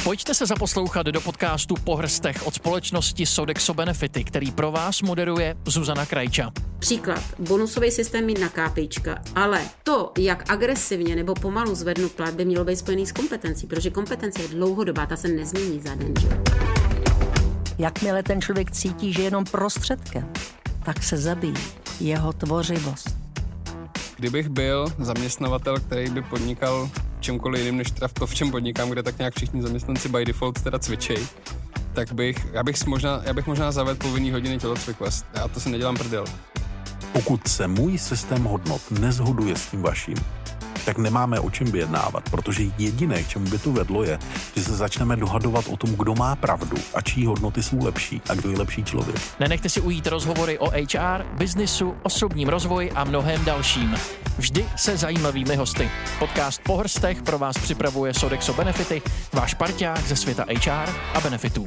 Pojďte se zaposlouchat do podcastu Po hrstech od společnosti Sodexo Benefity, který pro vás moderuje Zuzana Krajča. Příklad, bonusový systém mít na KPIčka, ale to, jak agresivně nebo pomalu zvednu plat, by mělo být spojený s kompetencí, protože kompetence je dlouhodobá, ta se nezmění za den. Jakmile ten člověk cítí, že je jenom prostředkem, tak se zabíjí jeho tvořivost. Kdybych byl zaměstnavatel, který by podnikal v čemkoliv jiným než teda v čem podnikám, kde tak nějak všichni zaměstnanci by default teda cvičej, tak já bych možná zavedl povinný hodiny tělocviku. Já to si nedělám prdel. Pokud se můj systém hodnot neshoduje s tím vaším, tak nemáme o čem vyjednávat, protože jediné, k čemu by to vedlo, je, že se začneme dohadovat o tom, kdo má pravdu a čí hodnoty jsou lepší a kdo je lepší člověk. Nenechte si ujít rozhovory o HR, biznisu, osobním rozvoji a mnohem dalším. Vždy se zajímavými hosty. Podcast Po hrstech pro vás připravuje Sodexo Benefity, váš parťák ze světa HR a benefitů.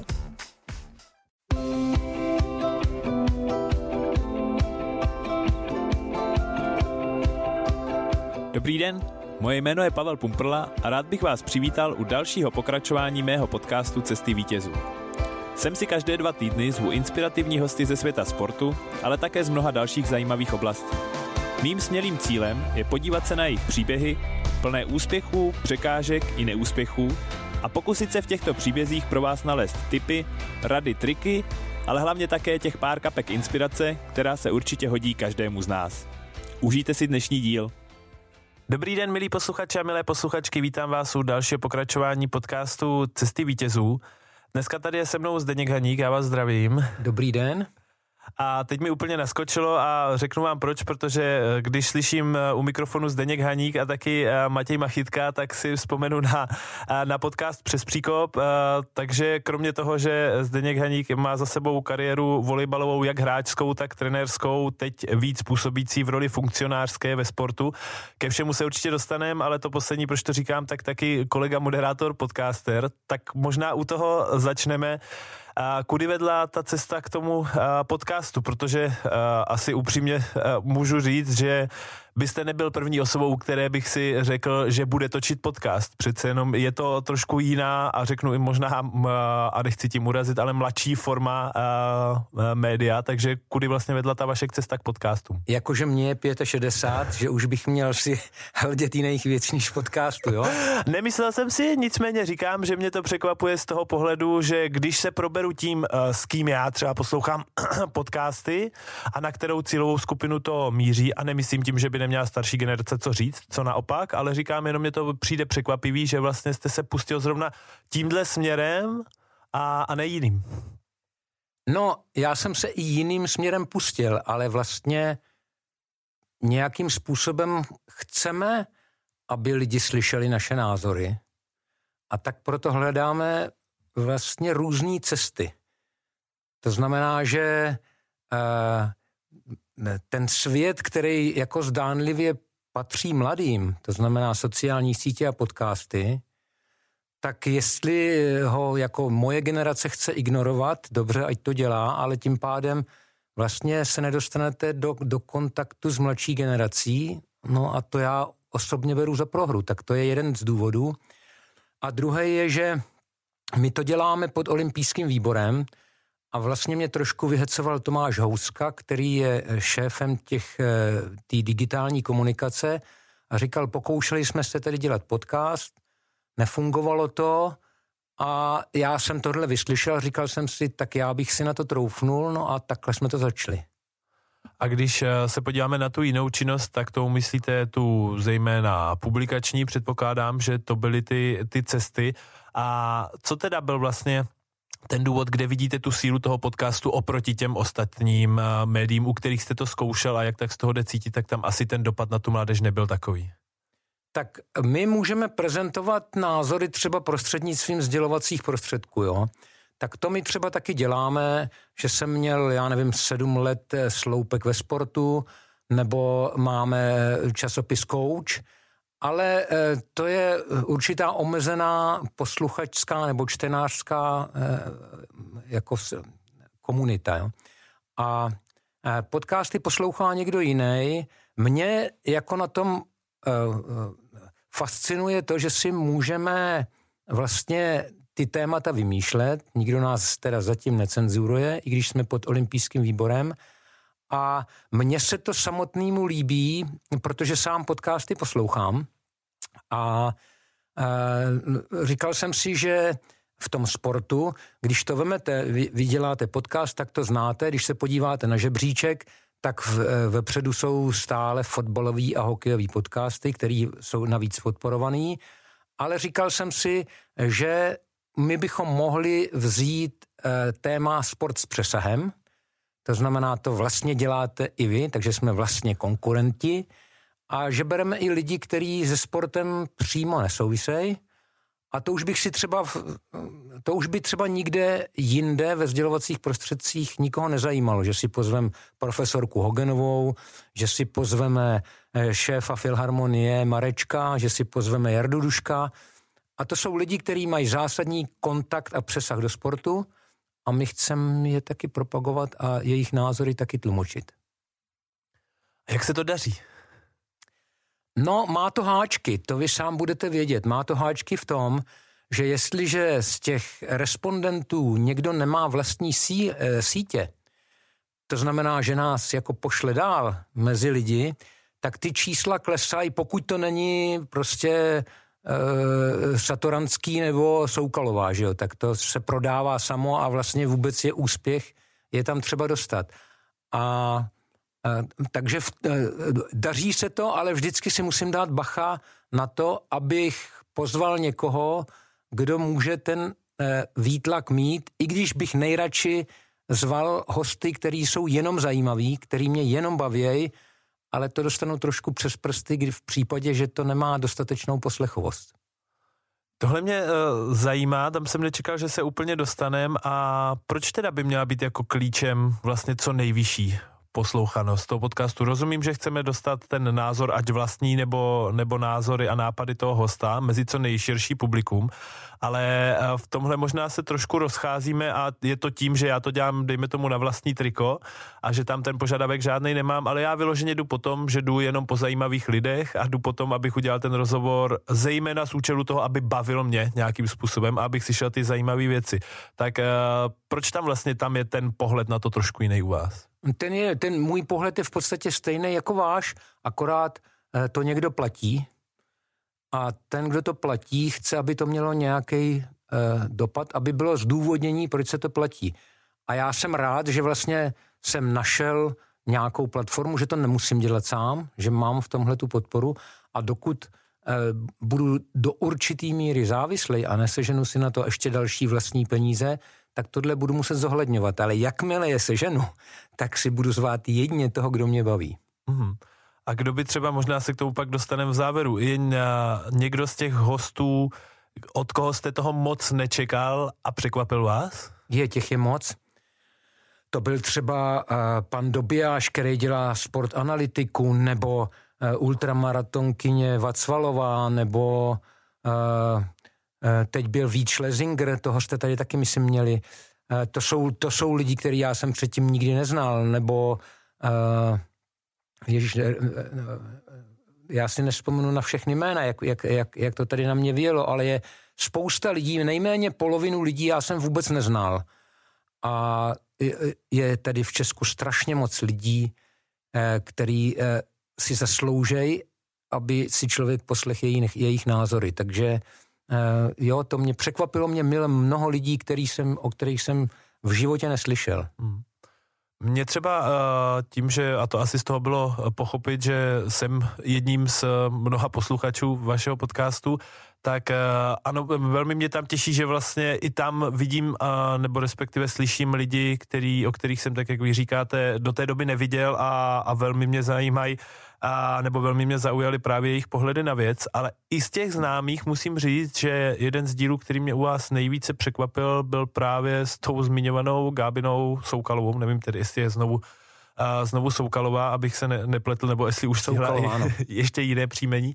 Dobrý den, moje jméno je Pavel Pumprla a rád bych vás přivítal u dalšího pokračování mého podcastu Cesty vítězů. Sem si každé 2 týdny zvu inspirativní hosty ze světa sportu, ale také z mnoha dalších zajímavých oblastí. Mým smělým cílem je podívat se na jejich příběhy, plné úspěchů, překážek i neúspěchů a pokusit se v těchto příbězích pro vás nalézt tipy, rady, triky, ale hlavně také těch pár kapek inspirace, která se určitě hodí každému z nás. Užijte si dnešní díl. Dobrý den, milí posluchači a milé posluchačky, vítám vás u dalšího pokračování podcastu Cesty vítězů. Dneska tady je se mnou Zdeněk Haník, já vás zdravím. Dobrý den. A teď mi úplně naskočilo a řeknu vám proč, protože když slyším u mikrofonu Zdeněk Haník a taky Matěj Machytka, tak si vzpomenu na podcast Přes příkop, takže kromě toho, že Zdeněk Haník má za sebou kariéru volejbalovou jak hráčskou, tak trenérskou, teď víc působící v roli funkcionářské ve sportu, ke všemu se určitě dostaneme, ale to poslední, proč to říkám, tak taky kolega moderátor, podcaster, tak možná u toho začneme. Kudy vedla ta cesta k tomu podcastu, protože asi upřímně můžu říct, že byste nebyl první osobou, u které bych si řekl, že bude točit podcast. Přece jenom je to trošku jiná a řeknu i možná, a nechci tím urazit, ale mladší forma média, takže kudy vlastně vedla ta vaše cesta k podcastu? Jakože mě je 65, že už bych měl si hledět jiných věcí než podcastu, jo? Nemyslel jsem si, nicméně říkám, že mě to překvapuje z toho pohledu, že když se proberu tím, s kým já třeba poslouchám podcasty a na kterou cílovou skupinu to míří, a nemyslím tím, že by neměla starší generace co říct, co naopak, ale říkám, jenom mě to přijde překvapivý, že vlastně jste se pustil zrovna tímhle směrem a ne jiným. No, já jsem se i jiným směrem pustil, ale vlastně nějakým způsobem chceme, aby lidi slyšeli naše názory, a tak proto hledáme vlastně různé cesty. To znamená, že ten svět, který jako zdánlivě patří mladým, to znamená sociální sítě a podcasty, tak jestli ho jako moje generace chce ignorovat, dobře, ať to dělá, ale tím pádem vlastně se nedostanete do kontaktu s mladší generací, no a to já osobně beru za prohru, tak to je jeden z důvodů. A druhý je, že my to děláme pod olympijským výborem a mě trošku vyhecoval Tomáš Houska, který je šéfem té digitální komunikace, a říkal, pokoušeli jsme se tedy dělat podcast, nefungovalo to a já jsem tohle vyslyšel, říkal jsem si, tak já bych si na to troufnul, no a takhle jsme to začali. A když se podíváme na tu jinou činnost, tak to myslíte tu zejména publikační, předpokládám, že to byly ty cesty. A co teda byl vlastně ten důvod, kde vidíte tu sílu toho podcastu oproti těm ostatním médiím, u kterých jste to zkoušel, a jak tak z toho jde cítit, tak tam asi ten dopad na tu mládež nebyl takový? Tak my můžeme prezentovat názory třeba prostřednictvím sdělovacích prostředků, jo. Tak to my třeba taky děláme, že jsem měl, 7 let sloupek ve sportu, nebo máme časopis Coach, ale to je určitá omezená posluchačská nebo čtenářská jako komunita. Jo. A podcasty poslouchá někdo jiný. Mě jako na tom fascinuje to, že si můžeme vlastně ty témata vymýšlet, nikdo nás teda zatím necenzuruje, i když jsme pod olympijským výborem. A mně se to samotnému líbí, protože sám podcasty poslouchám a říkal jsem si, že v tom sportu, když to vemete, vy děláte podcast, tak to znáte, když se podíváte na žebříček, tak vepředu jsou stále fotbalový a hokejový podcasty, které jsou navíc podporovaný, ale říkal jsem si, že my bychom mohli vzít téma sport s přesahem, to znamená, to vlastně děláte i vy, takže jsme vlastně konkurenti a že bereme i lidi, kteří se sportem přímo nesouvisejí a to už by třeba nikde jinde ve sdělovacích prostředcích nikoho nezajímalo, že si pozveme profesorku Hogenovou, že si pozveme šéfa Filharmonie Marečka, že si pozveme Jardu Duška a to jsou lidi, kteří mají zásadní kontakt a přesah do sportu a my chceme je taky propagovat a jejich názory taky tlumočit. A jak se to daří? No, má to háčky, to vy sám budete vědět. Má to háčky v tom, že jestliže z těch respondentů někdo nemá vlastní sítě, to znamená, že nás jako pošle dál mezi lidi, tak ty čísla klesají, pokud to není prostě Satoranský nebo Soukalová, že jo? Tak to se prodává samo a vlastně vůbec je úspěch, je tam třeba dostat. Takže daří se to, ale vždycky si musím dát bacha na to, abych pozval někoho, kdo může ten výtlak mít, i když bych nejradši zval hosty, který jsou jenom zajímaví, který mě jenom bavějí, ale to dostanu trošku přes prsty, kdy v případě, že to nemá dostatečnou poslechovost. Tohle mě zajímá, tam jsem nečekal, že se úplně dostanem a proč teda by měla být jako klíčem vlastně co nejvyšší poslouchanost toho podcastu? Rozumím, že chceme dostat ten názor, ať vlastní nebo názory a nápady toho hosta mezi co nejširší publikum, ale v tomhle možná se trošku rozcházíme a je to tím, že já to dělám, dejme tomu, na vlastní triko a že tam ten požadavek žádnej nemám, ale já vyloženě jdu potom, že jdu jenom po zajímavých lidech a jdu potom, abych udělal ten rozhovor zejména z účelu toho, aby bavil mě nějakým způsobem a abych slyšel ty zajímavé věci. Tak proč tam je ten pohled na to trošku jiný u vás? Ten můj pohled je v podstatě stejný jako váš, akorát to někdo platí a ten, kdo to platí, chce, aby to mělo nějaký dopad, aby bylo zdůvodnění, proč se to platí. A já jsem rád, že vlastně jsem našel nějakou platformu, že to nemusím dělat sám, že mám v tomhle tu podporu a dokud budu do určitý míry závislý a neseženu si na to ještě další vlastní peníze, tak tohle budu muset zohledňovat. Ale jakmile je seženu, tak si budu zvát jedině toho, kdo mě baví. A kdo by třeba, možná se k tomu pak dostaneme v závěru, je někdo z těch hostů, od koho jste toho moc nečekal a překvapil vás? Těch je moc. To byl třeba pan Dobijáš, který dělá sport analytiku, nebo ultramaratonkyně Vacvalová, nebo teď byl Vít Schlesinger, toho jste tady taky, myslím, měli. To jsou lidi, který já jsem předtím nikdy neznal, nebo já si nevzpomenu na všechny jména, jak to tady na mě vyjelo, ale je spousta lidí, nejméně polovinu lidí já jsem vůbec neznal. A je tady v Česku strašně moc lidí, který si zasloužejí, aby si člověk poslechl jejich názory. Takže to mě překvapilo, mnoho lidí, o kterých jsem v životě neslyšel. Mně třeba tím, že, a to asi z toho bylo pochopit, že jsem jedním z mnoha posluchačů vašeho podcastu, tak ano, velmi mě tam těší, že vlastně i tam vidím, nebo respektive slyším lidi, o kterých jsem, tak jak vy říkáte, do té doby neviděl a velmi mě zajímají, nebo velmi mě zaujaly právě jejich pohledy na věc, ale i z těch známých musím říct, že jeden z dílů, který mě u vás nejvíce překvapil, byl právě s tou zmiňovanou Gábinou Soukalovou, nevím tedy, jestli je znovu Soukalová, abych se nepletl, nebo jestli už stihla ještě jiné příjmení.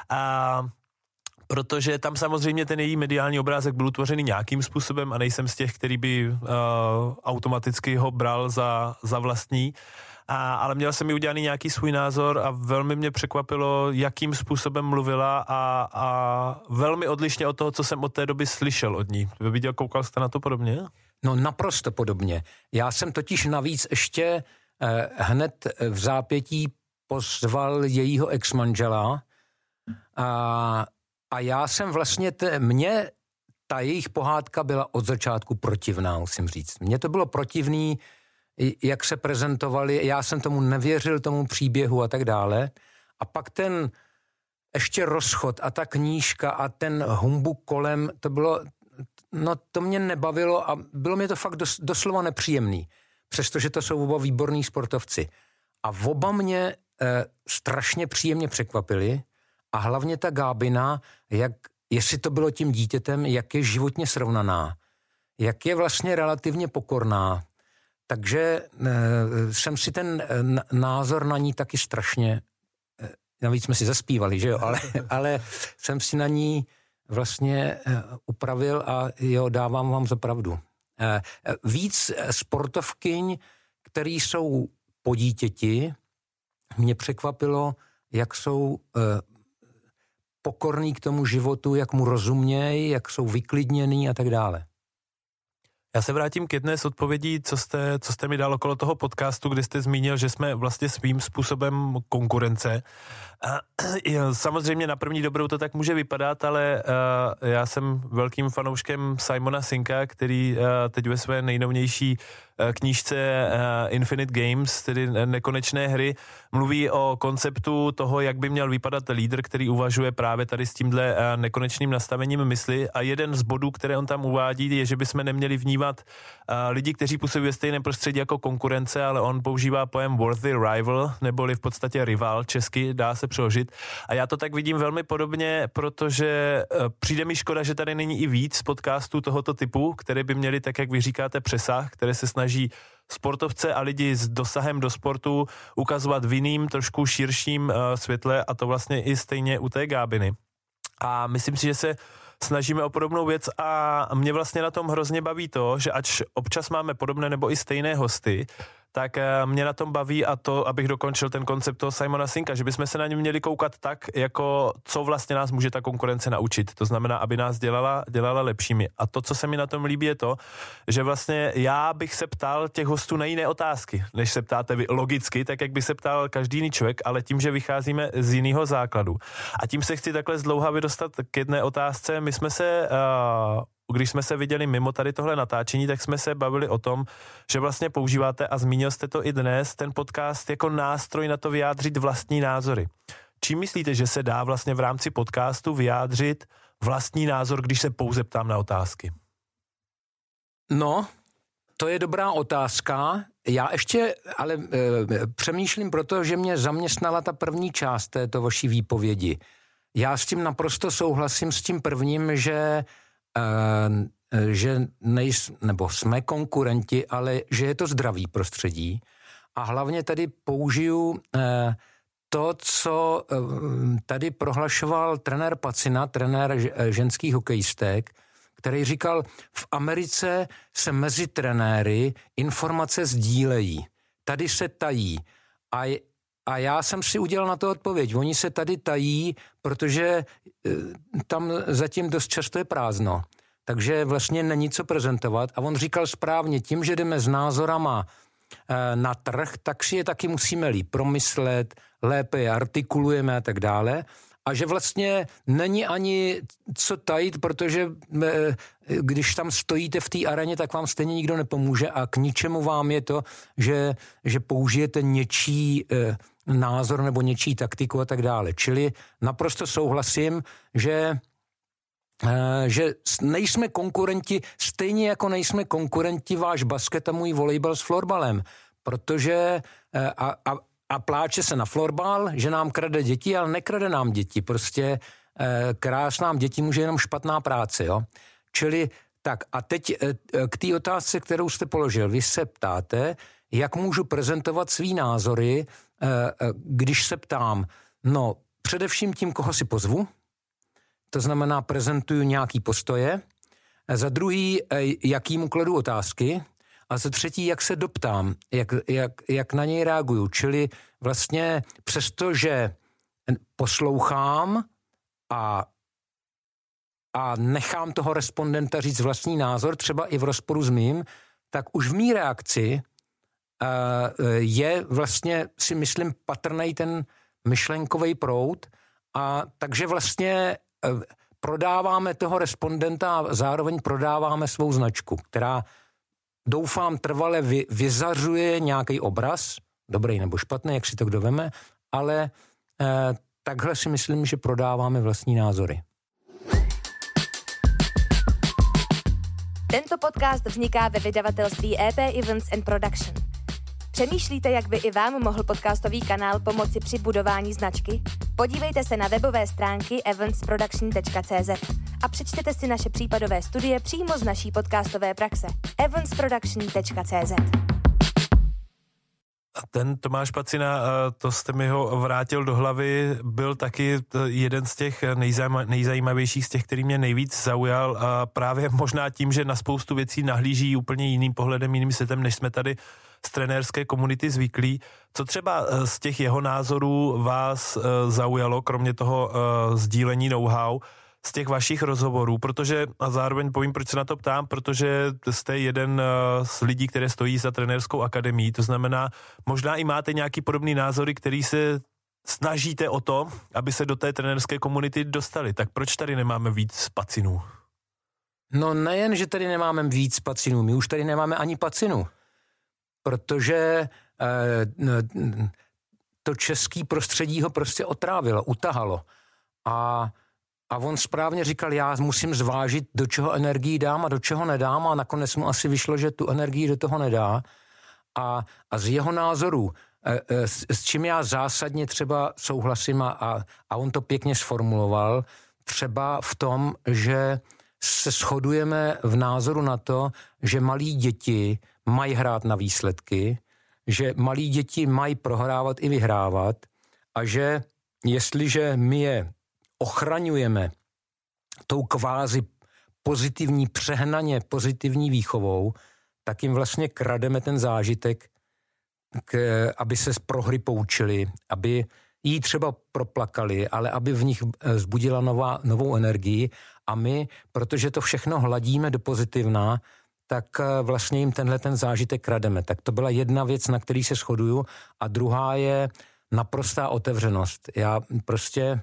Protože tam samozřejmě ten její mediální obrázek byl utvořený nějakým způsobem a nejsem z těch, který by automaticky ho bral za vlastní. ale měl jsem mi udělaný nějaký svůj názor a velmi mě překvapilo, jakým způsobem mluvila a velmi odlišně od toho, co jsem od té doby slyšel od ní. Viděl, koukal jste na to podobně? No naprosto podobně. Já jsem totiž navíc ještě hned v zápětí pozval jejího exmanžela a já jsem vlastně, mně ta jejich pohádka byla od začátku protivná, musím říct. Mně to bylo protivný, jak se prezentovali, já jsem tomu nevěřil, tomu příběhu a tak dále. A pak ten ještě rozchod a ta knížka a ten humbuk kolem, to bylo, no to mě nebavilo a bylo mi to fakt doslova nepříjemný. Přestože to jsou oba výborní sportovci. A oba mě strašně příjemně překvapili a hlavně ta Gábina, jestli to bylo tím dítětem, jak je životně srovnaná, jak je vlastně relativně pokorná. Takže jsem si ten názor na ní taky strašně, navíc jsme si zaspívali, že jo, ale jsem si na ní vlastně upravil a jo, dávám vám za pravdu. Víc sportovkyň, který jsou po dítěti, mě překvapilo, jak jsou pokorný k tomu životu, jak mu rozumějí, jak jsou vyklidněný a tak dále. Já se vrátím k jedné z odpovědí, co jste mi dal okolo toho podcastu, kdy jste zmínil, že jsme vlastně svým způsobem konkurence. Samozřejmě na první dobrou to tak může vypadat, ale já jsem velkým fanouškem Simona Sinka, který teď ve své nejnovější knížce Infinite Games, tedy nekonečné hry, mluví o konceptu toho, jak by měl vypadat lídr, který uvažuje právě tady s tímhle nekonečným nastavením mysli. A jeden z bodů, které on tam uvádí, je, že bychom neměli vnímat lidi, kteří působí ve stejném prostředí jako konkurence, ale on používá pojem worthy rival, neboli v podstatě rival, česky dá se přeložit. A já to tak vidím velmi podobně, protože přijde mi škoda, že tady není i víc podcastů tohoto typu, které by měly, tak jak vy říkáte, přesah, které se snaží sportovce a lidi s dosahem do sportu ukazovat v jiným, trošku širším světle, a to vlastně i stejně u té Gábiny. A myslím si, že se snažíme o podobnou věc a mě vlastně na tom hrozně baví to, že ač občas máme podobné nebo i stejné hosty, tak mě na tom baví a to, abych dokončil ten koncept toho Simona Sinka, že bychom se na ně měli koukat tak, jako co vlastně nás může ta konkurence naučit. To znamená, aby nás dělala lepšími. A to, co se mi na tom líbí, je to, že vlastně já bych se ptal těch hostů na jiné otázky, než se ptáte vy logicky, tak jak by se ptal každý jiný člověk, ale tím, že vycházíme z jiného základu. A tím se chci takhle zdlouhavě dostat k jedné otázce. My jsme se když jsme se viděli mimo tady tohle natáčení, tak jsme se bavili o tom, že vlastně používáte, a zmínil jste to i dnes, ten podcast jako nástroj na to vyjádřit vlastní názory. Čím myslíte, že se dá vlastně v rámci podcastu vyjádřit vlastní názor, když se pouze ptám na otázky? No, to je dobrá otázka. Já ještě ale přemýšlím proto, že mě zaměstnala ta první část této vaší výpovědi. Já s tím naprosto souhlasím s tím prvním, že jsme konkurenti, ale že je to zdravý prostředí. A hlavně tady použiju to, co tady prohlašoval trenér Pacina, trenér ženských hokejistek, který říkal, v Americe se mezi trenéry informace sdílejí. Tady se tají. A já jsem si udělal na to odpověď. Oni se tady tají, protože tam zatím dost často je prázdno. Takže vlastně není co prezentovat. A on říkal správně, tím, že jdeme s názorama na trh, tak si je taky musíme líp promyslet, lépe je artikulujeme a tak dále. A že vlastně není ani co tajit, protože když tam stojíte v té aréně, tak vám stejně nikdo nepomůže a k ničemu vám je to, že použijete něčí názor nebo něčí taktiku a tak dále. Čili naprosto souhlasím, že nejsme konkurenti, stejně jako nejsme konkurenti váš basket a můj volejbal s florbalem, protože a pláče se na florbal, že nám krade děti, ale nekrade nám děti. Prostě krást nám děti může jenom špatná práce, jo. Čili tak a teď k té otázce, kterou jste položil. Vy se ptáte, jak můžu prezentovat svý názory, když se ptám, no především tím, koho si pozvu, to znamená prezentuju nějaký postoje, za druhý, jaký mu kladu otázky a za třetí, jak se doptám, jak na něj reaguju. Čili vlastně přesto, že poslouchám a nechám toho respondenta říct vlastní názor, třeba i v rozporu s mým, tak už v mý reakci je vlastně, si myslím, patrnej ten myšlenkový proud, a takže vlastně prodáváme toho respondenta a zároveň prodáváme svou značku, která, doufám, trvale vyzařuje nějaký obraz, dobrý nebo špatný, jak si to kdo veme, ale takhle si myslím, že prodáváme vlastní názory. Tento podcast vzniká ve vydavatelství EP Events and Production. Přemýšlíte, jak by i vám mohl podcastový kanál pomoci při budování značky? Podívejte se na webové stránky eventsproduction.cz a přečtěte si naše případové studie přímo z naší podcastové praxe. eventsproduction.cz. A ten Tomáš Pacina, to jste mi ho vrátil do hlavy, byl taky jeden z těch nejzajímavějších, z těch, který mě nejvíc zaujal, a právě možná tím, že na spoustu věcí nahlíží úplně jiným pohledem, jiným světem, než jsme tady z trenérské komunity zvyklí. Co třeba z těch jeho názorů vás zaujalo, kromě toho sdílení know-how, z těch vašich rozhovorů, protože, a zároveň povím, proč se na to ptám, protože jste jeden z lidí, které stojí za trenérskou akademií, to znamená, možná i máte nějaký podobný názory, který se snažíte o to, aby se do té trenérské komunity dostali. Tak proč tady nemáme víc Pacinů? No nejen, že tady nemáme víc Pacinů, my už tady nemáme ani Pacinu, protože to český prostředí ho prostě otrávilo, utahalo. A on správně říkal, já musím zvážit, do čeho energii dám a do čeho nedám, a nakonec mu asi vyšlo, že tu energii do toho nedá. A z jeho názoru, s čím já zásadně třeba souhlasím, a on to pěkně sformuloval, třeba v tom, že se shodujeme v názoru na to, že malí děti mají hrát na výsledky, že malí děti mají prohrávat i vyhrávat, a že jestliže my je ochraňujeme tou kvázi pozitivní, přehnaně pozitivní výchovou, tak jim vlastně krademe ten zážitek, aby se z prohry poučili, aby jí třeba proplakali, ale aby v nich vzbudila novou energii, a my, protože to všechno hladíme do pozitivna, tak vlastně jim tenhle ten zážitek krademe. Tak to byla jedna věc, na který se shoduju, a druhá je naprostá otevřenost. Já prostě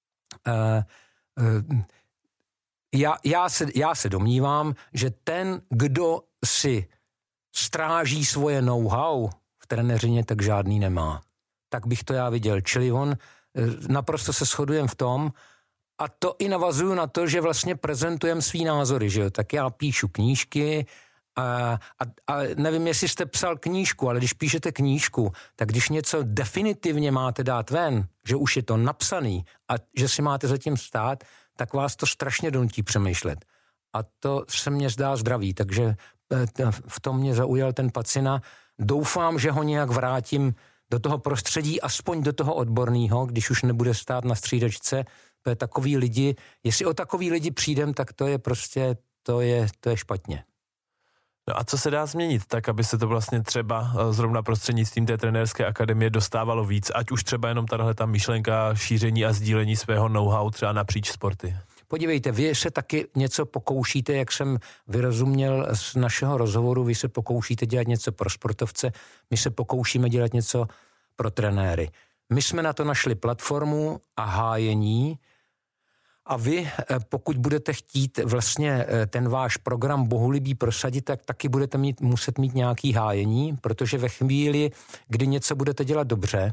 já se domnívám, že ten, kdo si stráží svoje know-how v trenéřině, tak žádný nemá. Tak bych to já viděl. Čili naprosto se shodujeme v tom, a to i navazuju na to, že vlastně prezentujem svý názory, že jo. Tak já píšu knížky a nevím, jestli jste psal knížku, ale když píšete knížku, tak když něco definitivně máte dát ven, že už je to napsaný a že si máte zatím stát, tak vás to strašně donutí přemýšlet. A to se mně zdá zdravý, takže v tom mě zaujal ten Pacina. Doufám, že ho nějak vrátím do toho prostředí, aspoň do toho odborného, když už nebude stát na střídačce. To je takový lidi, jestli o takový lidi přijdem, tak to je prostě, to je špatně. No a co se dá změnit tak, aby se to vlastně třeba zrovna prostřednictvím té trenérské akademie dostávalo víc, ať už třeba jenom tato myšlenka šíření a sdílení svého know-how třeba napříč sporty? Podívejte, vy se taky něco pokoušíte, jak jsem vyrozuměl z našeho rozhovoru, vy se pokoušíte dělat něco pro sportovce, my se pokoušíme dělat něco pro trenéry. My jsme na to našli platformu a hájení, a vy, pokud budete chtít vlastně ten váš program bohulibý prosadit, tak taky budete muset mít nějaký hájení, protože ve chvíli, kdy něco budete dělat dobře,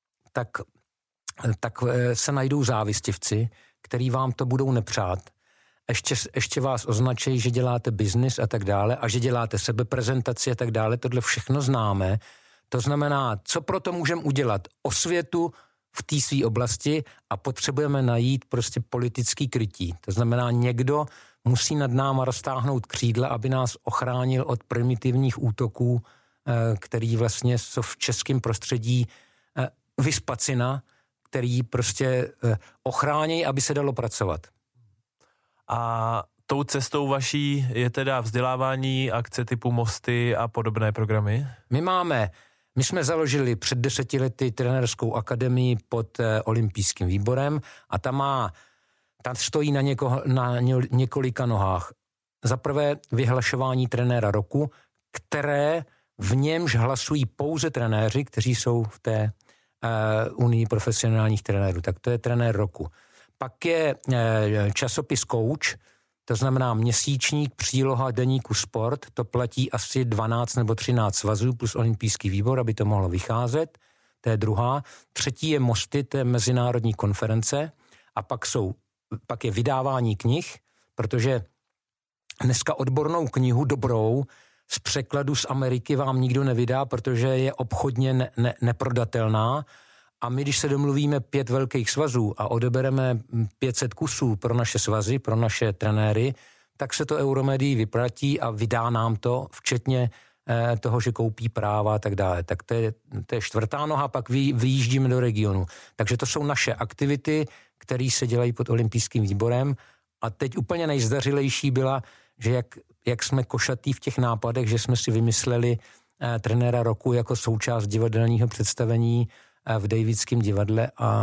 tak se najdou závistivci, který vám to budou nepřát. Ještě vás označí, že děláte biznis a tak dále, a že děláte sebeprezentaci a tak dále. Tohle všechno známe. To znamená, co pro to můžeme udělat? Osvětu v té své oblasti, a potřebujeme najít prostě politický krytí. To znamená, někdo musí nad náma roztáhnout křídla, aby nás ochránil od primitivních útoků, který vlastně jsou v českém prostředí Pacina, který prostě ochrání, aby se dalo pracovat. A tou cestou vaší je teda vzdělávání, akce typu Mosty a podobné programy? My jsme založili před 10 lety trenérskou akademii pod olympijským výborem a ta stojí na několika nohách. Za prvé vyhlašování trenéra roku, které v němž hlasují pouze trenéři, kteří jsou v té unii profesionálních trenérů. Tak to je trenér roku. Pak je časopis Coach, to znamená měsíčník, příloha deníku Sport, to platí asi 12 nebo 13 svazů plus olympijský výbor, aby to mohlo vycházet. To je druhá. Třetí je Mosty, to je mezinárodní konference. A pak je vydávání knih, protože dneska odbornou knihu dobrou z překladu z Ameriky vám nikdo nevydá, protože je obchodně neprodatelná. A my, když se domluvíme 5 velkých svazů a odebereme 500 kusů pro naše svazy, pro naše trenéry, tak se to Euromedii vyplatí a vydá nám to, včetně toho, že koupí práva a tak dále. Tak to je čtvrtá noha, pak vyjíždíme do regionu. Takže to jsou naše aktivity, které se dělají pod olympijským výborem. A teď úplně nejzdařilejší byla, že jak jsme košatý v těch nápadech, že jsme si vymysleli trenéra roku jako součást divadelního představení v Davidském divadle a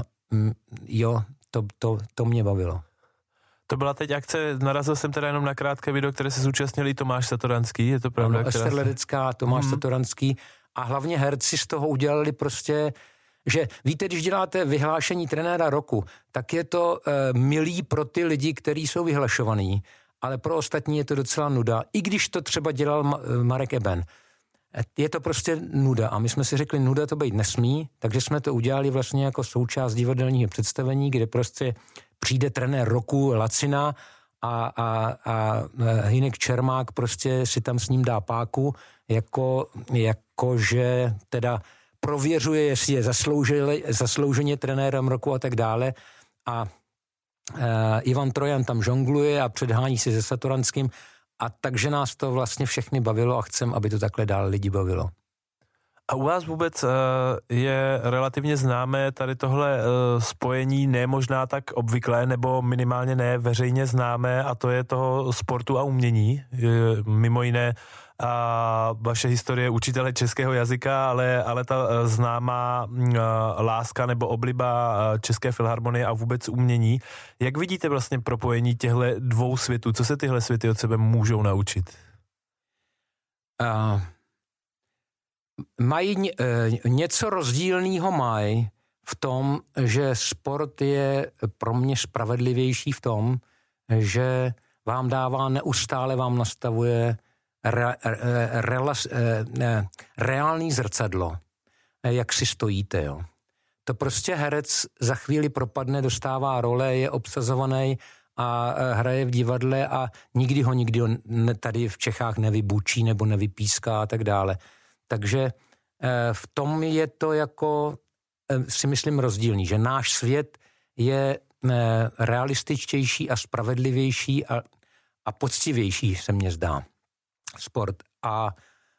to mě bavilo. To byla teď akce, narazil jsem teda jenom na krátké video, které se zúčastnili Tomáš Satoranský, je to pravda? Ano, Ester Ledecká, Tomáš Satoranský a hlavně herci z toho udělali prostě, že víte, když děláte vyhlášení trenéra roku, tak je to milý pro ty lidi, kteří jsou vyhlašovaní, ale pro ostatní je to docela nuda, i když to třeba dělal Marek Eben. Je to prostě nuda a my jsme si řekli, nuda to být nesmí, takže jsme to udělali vlastně jako součást divadelního představení, kde prostě přijde trenér roku Lacina a Hynek Čermák prostě si tam s ním dá páku, že teda prověřuje, jestli je zaslouženě trenérem roku a tak dále a Ivan Trojan tam žongluje a předhání si se Satoranským. A takže nás to vlastně všechny bavilo a chcem, aby to takhle dál lidi bavilo. A u vás vůbec je relativně známé tady tohle spojení, ne možná tak obvyklé, nebo minimálně ne veřejně známé, a to je toho sportu a umění. Mimo jiné a vaše historie učitele českého jazyka, ale ta známá láska nebo obliba České filharmonie a vůbec umění. Jak vidíte vlastně propojení těchto dvou světů? Co se tyhle světy od sebe můžou naučit? Mají něco rozdílného mají v tom, že sport je pro mě spravedlivější v tom, že vám dává neustále, vám nastavuje reálný zrcadlo, jak si stojíte. Jo. To prostě herec za chvíli propadne, dostává role, je obsazovaný a hraje v divadle a nikdy ho tady v Čechách nevybučí nebo nevypíská a tak dále. Takže v tom je to jako, si myslím, rozdílný, že náš svět je realističtější a spravedlivější a poctivější, se mně zdá. Sport a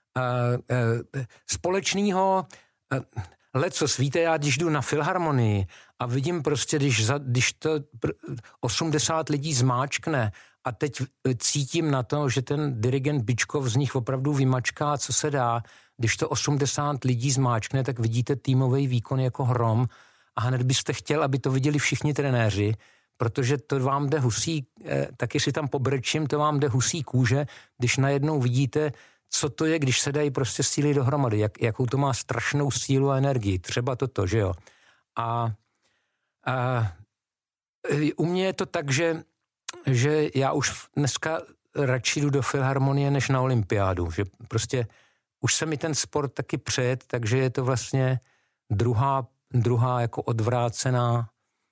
společného lecos. Víte, já když jdu na filharmonii a vidím prostě, když to 80 lidí zmáčkne a teď cítím na to, že ten dirigent Bičkov z nich opravdu vymačká, co se dá. Když to 80 lidí zmáčkne, tak vidíte týmový výkon jako hrom a hned byste chtěl, aby to viděli všichni trenéři, protože to vám jde husí, taky si tam pobrčím, to vám jde husí kůže, když najednou vidíte, co to je, když se dají prostě síly dohromady, jakou to má strašnou sílu a energii. Třeba toto, že jo. A u mě je to tak, že já už dneska radši jdu do filharmonie než na olympiádu, že prostě už se mi ten sport taky přejet, takže je to vlastně druhá jako odvrácená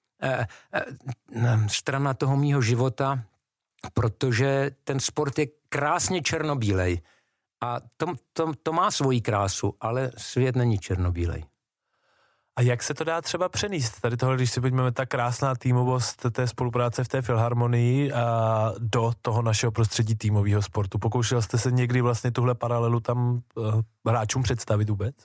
strana toho mýho života, protože ten sport je krásně černobílej a to má svoji krásu, ale svět není černobílej. A jak se to dá třeba přenést? Tady tohle, když si pojďme, ta krásná týmovost té spolupráce v té filharmonii a do toho našeho prostředí týmového sportu. Pokoušel jste se někdy vlastně tuhle paralelu tam hráčům představit vůbec?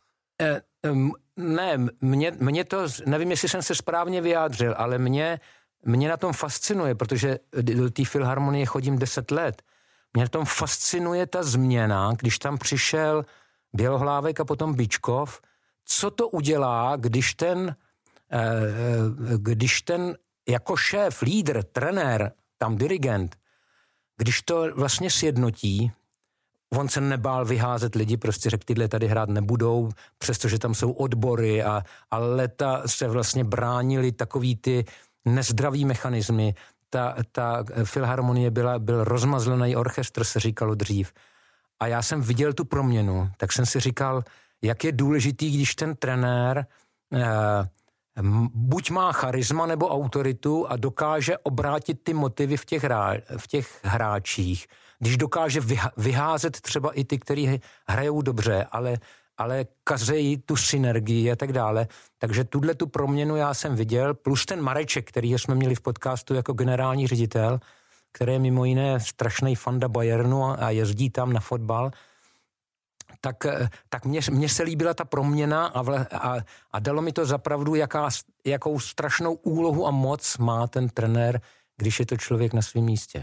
Ne, mě to, nevím, jestli jsem se správně vyjádřil, ale mě mě na tom fascinuje, protože do té filharmonie chodím 10 let. Mě na tom fascinuje ta změna, když tam přišel Bělohlávek a potom Byčkov. Co to udělá, když ten jako šéf, lídr, trenér, tam dirigent, když to vlastně sjednotí, on se nebál vyházet lidi, prostě řekl, tyhle tady hrát nebudou, přestože tam jsou odbory a leta se vlastně bránili takový ty nezdravý mechanismy. Ta filharmonie byl rozmazlený orchestr, se říkalo dřív. A já jsem viděl tu proměnu, tak jsem si říkal, jak je důležitý, když ten trenér buď má charisma nebo autoritu a dokáže obrátit ty motivy v těch hráčích. Když dokáže vyházet třeba i ty, kteří hrajou dobře, ale kazejí tu synergii a tak dále. Takže tu proměnu já jsem viděl, plus ten Mareček, který jsme měli v podcastu jako generální ředitel, který je mimo jiné strašný fanda Bayernu a jezdí tam na fotbal, tak mně se líbila ta proměna a dalo mi to zapravdu, jakou strašnou úlohu a moc má ten trenér, když je to člověk na svém místě.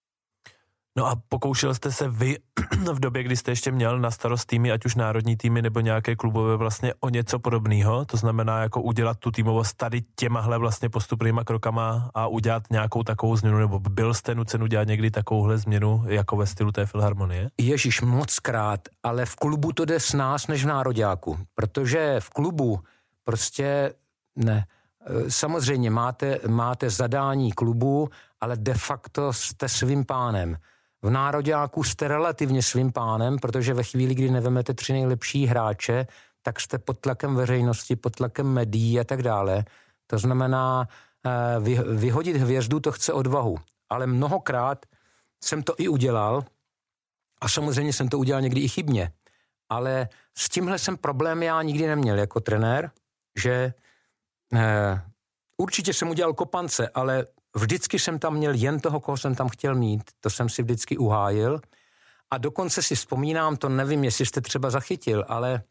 No a pokoušel jste se vy v době, kdy jste ještě měl na starost týmy, ať už národní týmy nebo nějaké klubové, vlastně o něco podobného, to znamená jako udělat tu týmovost tady těmahle vlastně postupnýma krokama a udělat nějakou takovou změnu, nebo byl jste nucen udělat někdy takovouhle změnu jako ve stylu té filharmonie? Ježíš, mockrát, ale v klubu to jde s nás než v nároďáku, protože v klubu prostě ne. Samozřejmě máte zadání klubu, ale de facto jste svým pánem. V nároďáku jste relativně svým pánem, protože ve chvíli, kdy nevemete 3 nejlepší hráče, tak jste pod tlakem veřejnosti, pod tlakem médií a tak dále. To znamená, vyhodit hvězdu to chce odvahu. Ale mnohokrát jsem to i udělal a samozřejmě jsem to udělal někdy i chybně. Ale s tímhle jsem problém já nikdy neměl jako trenér, že určitě jsem udělal kopance, ale vždycky jsem tam měl jen toho, koho jsem tam chtěl mít. To jsem si vždycky uhájil. A dokonce si vzpomínám, to nevím, jestli jste třeba zachytil, ale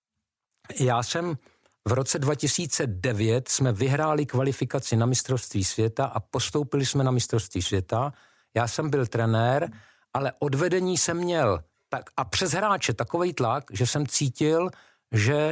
já jsem v roce 2009 jsme vyhráli kvalifikaci na mistrovství světa a postoupili jsme na mistrovství světa. Já jsem byl trenér, ale odvedení jsem měl a přes hráče takovej tlak, že jsem cítil, že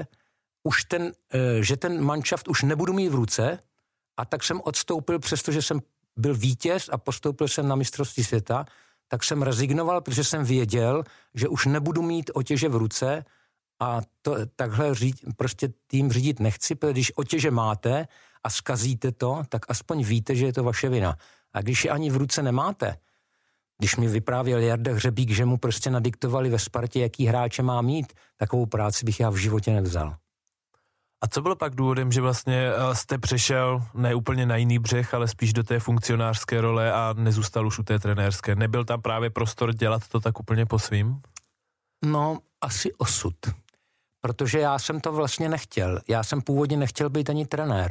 ten manšaft už nebudu mít v ruce, a tak jsem odstoupil, přestože jsem byl vítěz a postoupil jsem na mistrovství světa, tak jsem rezignoval, protože jsem věděl, že už nebudu mít otěže v ruce a takhle prostě tým řídit nechci, protože když otěže máte a zkazíte to, tak aspoň víte, že je to vaše vina. A když je ani v ruce nemáte, když mi vyprávěl Jarda Hřebík, že mu prostě nadiktovali ve Spartě, jaký hráče má mít, takovou práci bych já v životě nevzal. A co bylo pak důvodem, že vlastně jste přešel ne úplně na jiný břeh, ale spíš do té funkcionářské role a nezůstal už u té trenérské? Nebyl tam právě prostor dělat to tak úplně po svým? No, asi osud. Protože já jsem to vlastně nechtěl. Já jsem původně nechtěl být ani trenér.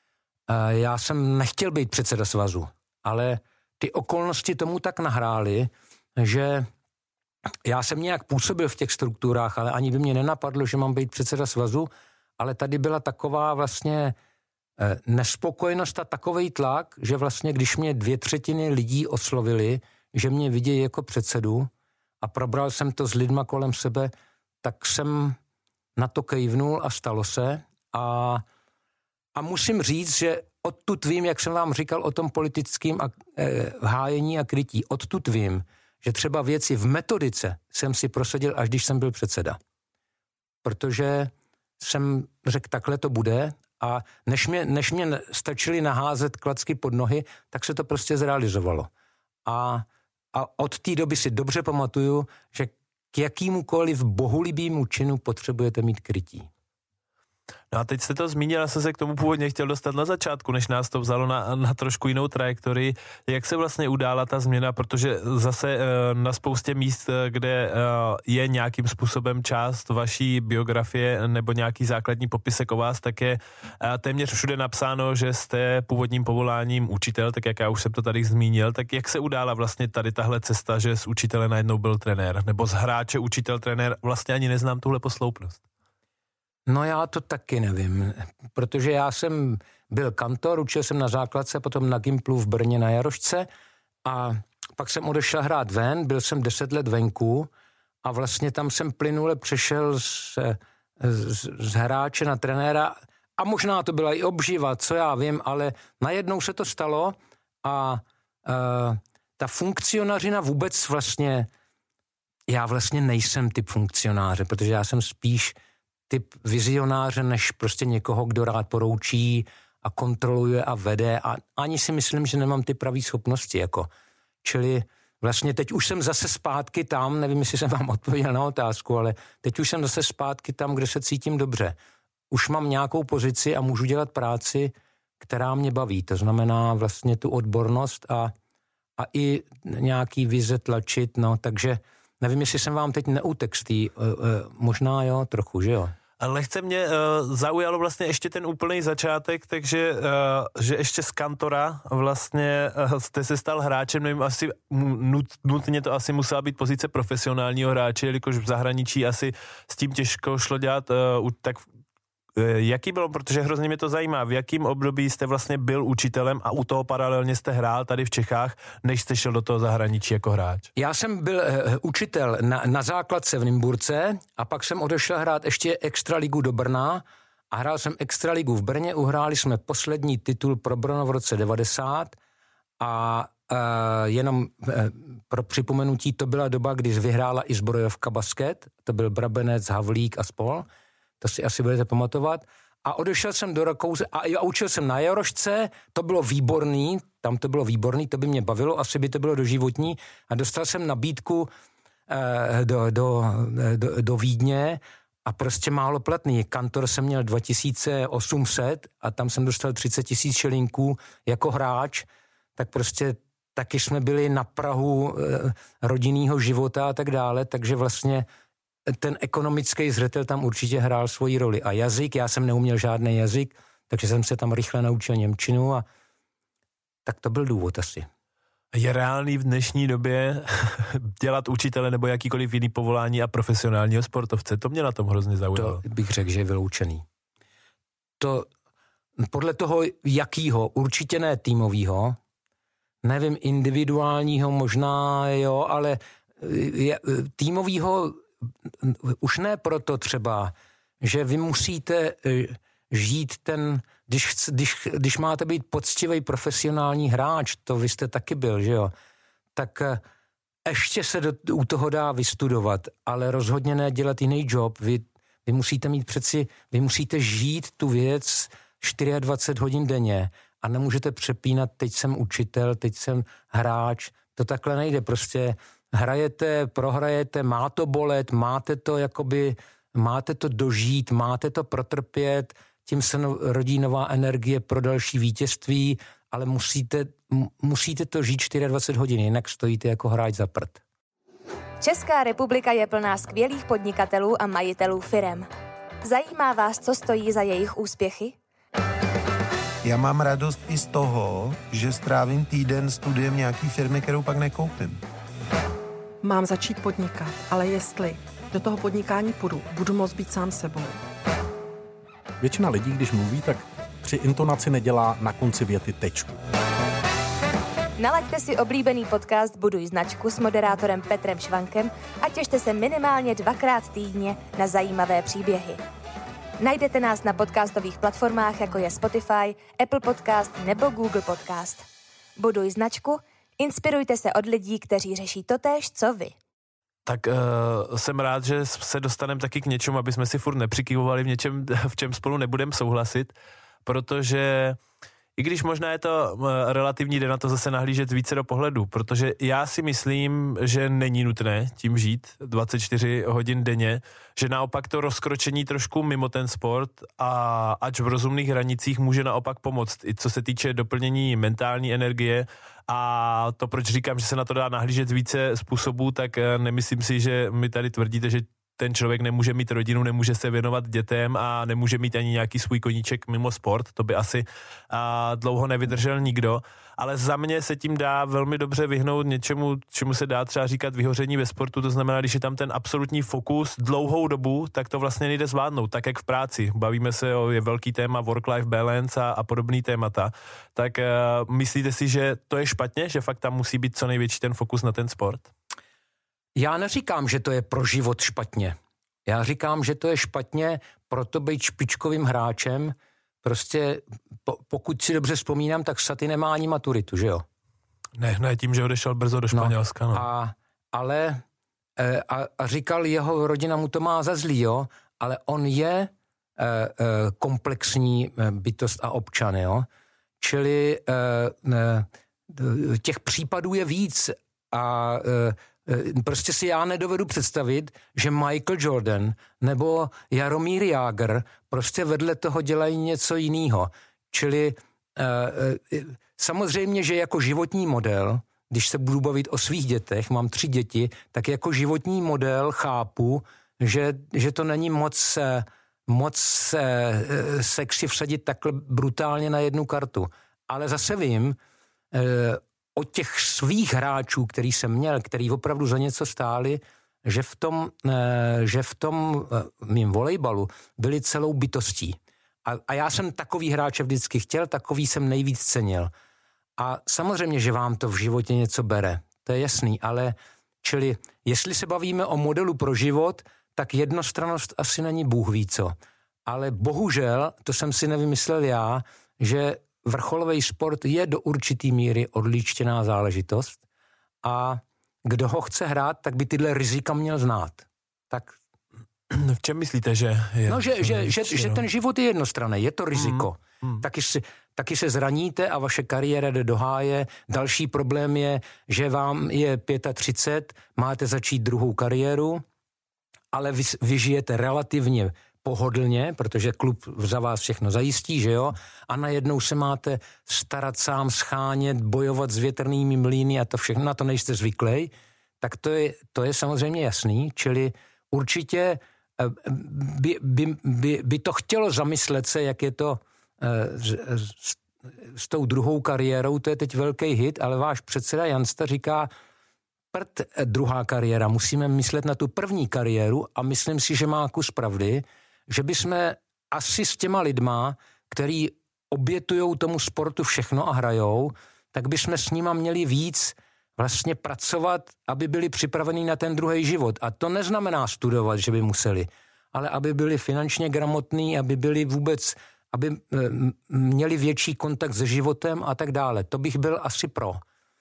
Já jsem nechtěl být předseda svazu. Ale ty okolnosti tomu tak nahrály, že já jsem nějak působil v těch strukturách, ale ani by mě nenapadlo, že mám být předseda svazu, ale tady byla taková vlastně nespokojenost a takovej tlak, že vlastně když mě 2/3 lidí oslovili, že mě vidějí jako předsedu a probral jsem to s lidma kolem sebe, tak jsem na to kejvnul a stalo se. A musím říct, že odtud vím, jak jsem vám říkal o tom politickém hájení a krytí, odtud vím, že třeba věci v metodice jsem si prosadil, až když jsem byl předseda. Protože jsem řekl, takhle to bude a než mě stačili naházet klacky pod nohy, tak se to prostě zrealizovalo. A od té doby si dobře pamatuju, že k jakýmukoliv bohulibýmu činu potřebujete mít krytí. No a teď jste to zmínil, já jsem se k tomu původně chtěl dostat na začátku, než nás to vzalo na trošku jinou trajektorii. Jak se vlastně udála ta změna, protože zase na spoustě míst, kde je nějakým způsobem část vaší biografie nebo nějaký základní popisek o vás, tak je téměř všude napsáno, že jste původním povoláním učitel, tak jak já už jsem to tady zmínil, tak jak se udála vlastně tady tahle cesta, že z učitele najednou byl trenér, nebo z hráče učitel trenér, vlastně ani neznám tuhle posloupnost. No já to taky nevím, protože já jsem byl kantor, učil jsem na základce, potom na Gimplu v Brně na Jarošce a pak jsem odešel hrát ven, byl jsem 10 let venku a vlastně tam jsem plynule přešel z hráče na trenéra a možná to byla i obživa, co já vím, ale najednou se to stalo a ta funkcionařina vůbec vlastně, já vlastně nejsem typ funkcionáře, protože já jsem spíš typ vizionáře, než prostě někoho, kdo rád poroučí a kontroluje a vede a ani si myslím, že nemám ty pravý schopnosti, jako. Čili vlastně teď už jsem zase zpátky tam, nevím, jestli jsem vám odpověděl na otázku, ale teď už jsem zase zpátky tam, kde se cítím dobře. Už mám nějakou pozici a můžu dělat práci, která mě baví. To znamená vlastně tu odbornost a i nějaký vize tlačit, no, takže nevím, jestli jsem vám teď neutek z možná jo, trochu, že jo. Lehce mě zaujalo vlastně ještě ten úplný začátek, takže že ještě z kantora vlastně jste se stal hráčem, nevím, asi nutně to asi musela být pozice profesionálního hráče, jelikož v zahraničí asi s tím těžko šlo dělat, tak jaký bylo, protože hrozně mě to zajímá, v jakém období jste vlastně byl učitelem a u toho paralelně jste hrál tady v Čechách, než jste šel do toho zahraničí jako hráč? Já jsem byl učitel na základce v Nymburce a pak jsem odešel hrát ještě extraligu do Brna a hrál jsem extraligu v Brně, uhráli jsme poslední titul pro Brno v roce 90 a jenom pro připomenutí, to byla doba, kdy vyhrála i Zbrojovka basket, to byl Brabenec, Havlík a spol. To si asi budete pamatovat. A odešel jsem do Rakouska a učil jsem na Jarošce, to bylo výborný, tam to bylo výborný, to by mě bavilo, asi by to bylo doživotní. A dostal jsem nabídku do Vídně a prostě málo platný. Kantor jsem měl 2800 a tam jsem dostal 30 000 šilinků jako hráč, tak prostě taky jsme byli na prahu rodinného života a tak dále, takže vlastně ten ekonomický zřetel tam určitě hrál svoji roli. A jazyk, já jsem neuměl žádný jazyk, takže jsem se tam rychle naučil němčinu a tak to byl důvod asi. Je reálný v dnešní době dělat učitele nebo jakýkoliv jiný povolání a profesionálního sportovce? To mě na tom hrozně zaujalo. To bych řekl, že je vyloučený. To podle toho jakýho, určitě ne týmovýho, nevím, individuálního možná jo, ale týmovýho už ne proto třeba, že vy musíte žít ten, když máte být poctivý profesionální hráč, to vy jste taky byl, že jo, tak ještě se u toho dá vystudovat, ale rozhodně ne dělat jiný job. Vy musíte mít vy musíte žít tu věc 24 hodin denně a nemůžete přepínat, teď jsem učitel, teď jsem hráč, to takhle nejde, prostě hrajete, prohrajete, má to bolet, máte to dožít, máte to protrpět, tím se rodí nová energie pro další vítězství, ale musíte to žít 24 hodin, jinak stojíte jako hráč za prd. Česká republika je plná skvělých podnikatelů a majitelů firem. Zajímá vás, co stojí za jejich úspěchy? Já mám radost i z toho, že strávím týden studiem nějaký firmy, kterou pak nekoupím. Mám začít podnikat, ale jestli do toho podnikání půjdu, budu moct být sám sebou. Většina lidí, když mluví, tak při intonaci nedělá na konci věty tečku. Nalaďte si oblíbený podcast Buduj značku s moderátorem Petrem Švankem a těšte se minimálně 2krát týdně na zajímavé příběhy. Najdete nás na podcastových platformách, jako je Spotify, Apple Podcast nebo Google Podcast. Buduj značku, inspirujte se od lidí, kteří řeší totéž, co vy. Tak jsem rád, že se dostaneme taky k něčemu, aby jsme si furt nepřikyvovali v něčem, v čem spolu nebudeme souhlasit, protože i když možná je to relativní, jde na to zase nahlížet více do pohledu, protože já si myslím, že není nutné tím žít 24 hodin denně, že naopak to rozkročení trošku mimo ten sport a ač v rozumných hranicích může naopak pomoct, i co se týče doplnění mentální energie. A to, proč říkám, že se na to dá nahlížet z více způsobů, tak nemyslím si, že mi tady tvrdíte, že ten člověk nemůže mít rodinu, nemůže se věnovat dětem a nemůže mít ani nějaký svůj koníček mimo sport, to by asi dlouho nevydržel nikdo, ale za mě se tím dá velmi dobře vyhnout něčemu, čemu se dá třeba říkat vyhoření ve sportu, to znamená, když je tam ten absolutní fokus dlouhou dobu, tak to vlastně nejde zvládnout, tak jak v práci. Bavíme se je velký téma work-life balance a podobný témata. Tak myslíte si, že to je špatně, že fakt tam musí být co největší ten fokus na ten sport? Já neříkám, že to je pro život špatně. Já říkám, že to je špatně proto být špičkovým hráčem. Prostě pokud si dobře vzpomínám, tak Saty nemá ani maturitu, že jo? Ne, tím, že odešel brzo do Španělska. No. A říkal, jeho rodina mu to má za zlý, jo? Ale on je komplexní bytost a občan, jo? Čili těch případů je víc a prostě si já nedovedu představit, že Michael Jordan nebo Jaromír Jágr prostě vedle toho dělají něco jiného. Čili samozřejmě, že jako životní model, když se budu bavit o svých dětech, mám 3 děti, tak jako životní model chápu, že to není moc sexy vsadit takhle brutálně na jednu kartu. Ale zase vím, od těch svých hráčů, který jsem měl, který opravdu za něco stáli, že v tom mým volejbalu byli celou bytostí. A já jsem takový hráče vždycky chtěl, takový jsem nejvíc cenil. A samozřejmě, že vám to v životě něco bere, to je jasný, ale čili jestli se bavíme o modelu pro život, tak jednostrannost asi není Bůh ví co. Ale bohužel, to jsem si nevymyslel já, že vrcholový sport je do určitý míry odlíčtěná záležitost a kdo ho chce hrát, tak by tyhle rizika měl znát. Tak v čem myslíte, že je? No, že ten život je jednostranný, je to riziko. Taky se zraníte a vaše kariéra jde do háje. Další problém je, že vám je 35, máte začít druhou kariéru, ale vy žijete relativně pohodlně, protože klub za vás všechno zajistí, že jo? A najednou se máte starat sám, schánět, bojovat s větrnými mlýny a to všechno, na to nejste zvyklý, tak to je samozřejmě jasný, čili určitě by to chtělo zamyslet se, jak je to s tou druhou kariérou, to je teď velký hit, ale váš předseda Jansta říká, druhá kariéra, musíme myslet na tu první kariéru a myslím si, že má kus pravdy, že bychom asi s těma lidma, který obětujou tomu sportu všechno a hrajou, tak bychom s nima měli víc vlastně pracovat, aby byli připraveni na ten druhý život. A to neznamená studovat, že by museli, ale aby byli finančně gramotní, aby byli vůbec, aby měli větší kontakt se životem a tak dále. To bych byl asi pro,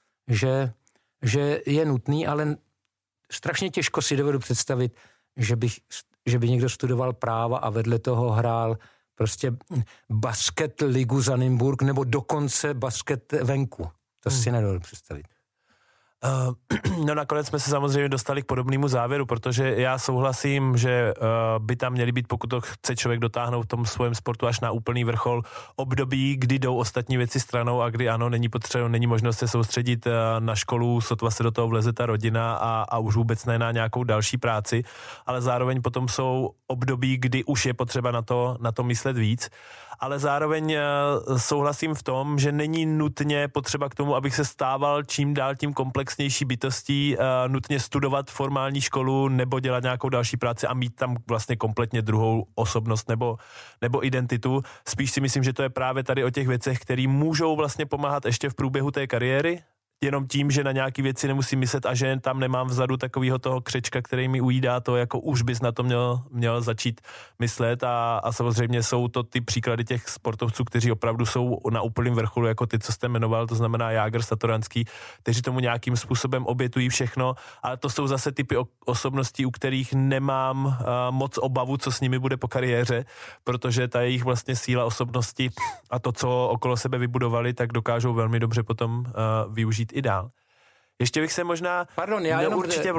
že je nutný, ale strašně těžko si dovedu představit, že by někdo studoval práva a vedle toho hrál prostě basket ligu za Nymburk nebo dokonce basket venku. To si nedovedu představit. No nakonec jsme se samozřejmě dostali k podobnému závěru, protože já souhlasím, že by tam měly být, pokud to chce člověk dotáhnout v tom svém sportu až na úplný vrchol, období, kdy jdou ostatní věci stranou a kdy ano, není možnost se soustředit na školu, sotva se do toho vleze ta rodina a už vůbec ne na nějakou další práci, ale zároveň potom jsou období, kdy už je potřeba na to myslet víc. Ale zároveň souhlasím v tom, že není nutně potřeba k tomu, abych se stával čím dál tím komplexnější bytostí, nutně studovat formální školu nebo dělat nějakou další práci a mít tam vlastně kompletně druhou osobnost nebo identitu. Spíš si myslím, že to je právě tady o těch věcech, které můžou vlastně pomáhat ještě v průběhu té kariéry, jenom tím, že na nějaký věci nemusím myslet a že tam nemám vzadu takového toho křečka, který mi ujídá to, jako už bys na to měl začít myslet a samozřejmě jsou to ty příklady těch sportovců, kteří opravdu jsou na úplném vrcholu, jako ty, co jste jmenoval, to znamená Jágr, Satoranský, kteří tomu nějakým způsobem obětují všechno, ale to jsou zase typy osobností, u kterých nemám moc obavu, co s nimi bude po kariéře, protože ta jejich vlastně síla osobnosti a to, co okolo sebe vybudovali, tak dokážou velmi dobře potom využít i dál. Ještě bych se možná... Pardon, já jenom... Určitě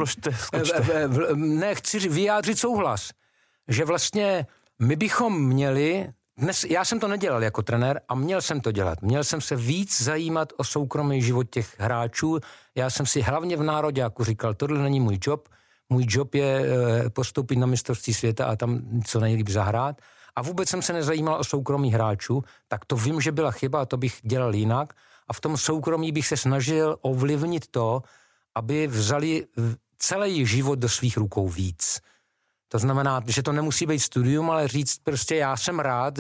chci vyjádřit souhlas, že vlastně my bychom měli... Já jsem to nedělal jako trenér a měl jsem to dělat. Měl jsem se víc zajímat o soukromý život těch hráčů. Já jsem si hlavně v nároďáku říkal, tohle není můj job, můj job je postoupit na mistrovství světa a tam co nejlíp zahrát. A vůbec jsem se nezajímal o soukromí hráčů, tak to vím, že byla chyba a to bych dělal jinak. A v tom soukromí bych se snažil ovlivnit to, aby vzali celý život do svých rukou víc. To znamená, že to nemusí být studium, ale říct prostě já jsem rád,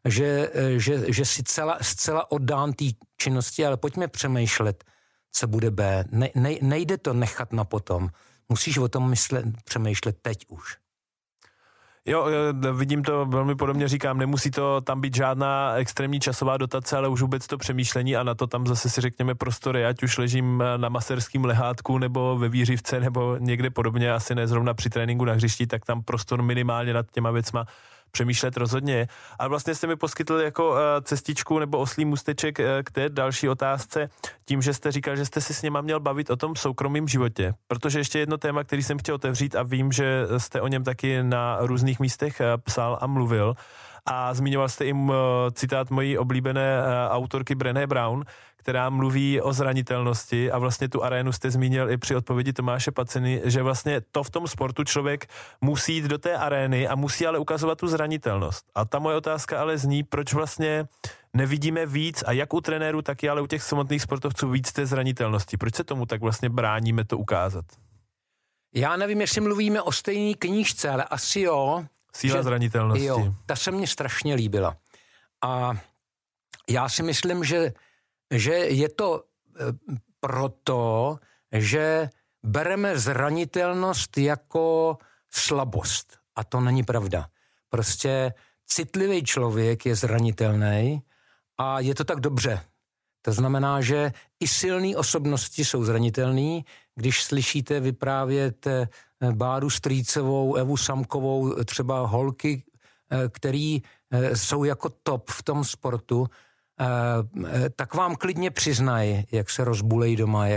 že si zcela oddám té činnosti, ale pojďme přemýšlet, co bude B. Nejde to nechat na potom. Musíš o tom přemýšlet teď už. Jo, vidím to velmi podobně, říkám, nemusí to tam být žádná extrémní časová dotace, ale už vůbec to přemýšlení a na to tam zase si řekněme prostory, ať už ležím na maserském lehátku nebo ve výřivce nebo někde podobně, asi ne zrovna při tréninku na hřišti, tak tam prostor minimálně nad těma věcma přemýšlet rozhodně. A vlastně jste mi poskytl jako cestičku nebo oslý můsteček k té další otázce, tím, že jste říkal, že jste si s něma měl bavit o tom soukromém životě. Protože ještě jedno téma, který jsem chtěl otevřít a vím, že jste o něm taky na různých místech psal a mluvil. A zmiňoval jste i citát mojí oblíbené autorky Brené Brown, která mluví o zranitelnosti a vlastně tu arénu jste zmínil i při odpovědi Tomáše Paciny, že vlastně to v tom sportu člověk musí jít do té arény a musí ale ukazovat tu zranitelnost. A ta moje otázka ale zní, proč vlastně nevidíme víc a jak u trenérů, tak i ale u těch samotných sportovců víc té zranitelnosti. Proč se tomu tak vlastně bráníme to ukázat? Já nevím, jestli mluvíme o stejné knížce, ale asi jo. Síla zranitelnosti. Jo, ta se mně strašně líbila. A já si myslím, že je to proto, že bereme zranitelnost jako slabost. A to není pravda. Prostě citlivý člověk je zranitelný a je to tak dobře. To znamená, že i silné osobnosti jsou zranitelný. Když slyšíte vyprávět Báru Strýcovou, Evu Samkovou, třeba holky, který jsou jako top v tom sportu, tak vám klidně přiznají, jak se rozbulej doma,